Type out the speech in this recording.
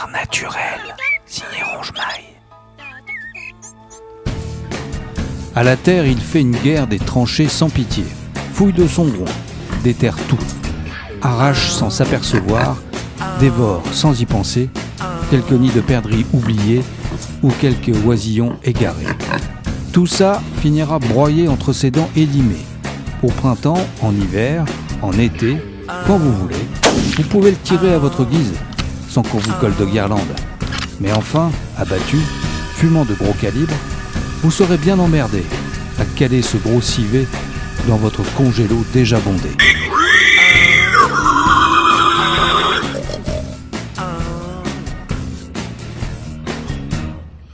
guerre naturelle, signé Ronge-Maille. À la terre, il fait une guerre des tranchées sans pitié. Fouille de son groin, déterre tout. Arrache sans s'apercevoir, dévore sans y penser, quelques nids de perdrix oubliés ou quelques oisillons égarés. Tout ça finira broyé entre ses dents élimées. Au printemps, en hiver, en été, quand vous voulez, vous pouvez le tirer à votre guise, sans qu'on vous colle de guirlande. Mais enfin, abattu, fumant de gros calibre, vous serez bien emmerdé à caler ce gros civet dans votre congélo déjà bondé.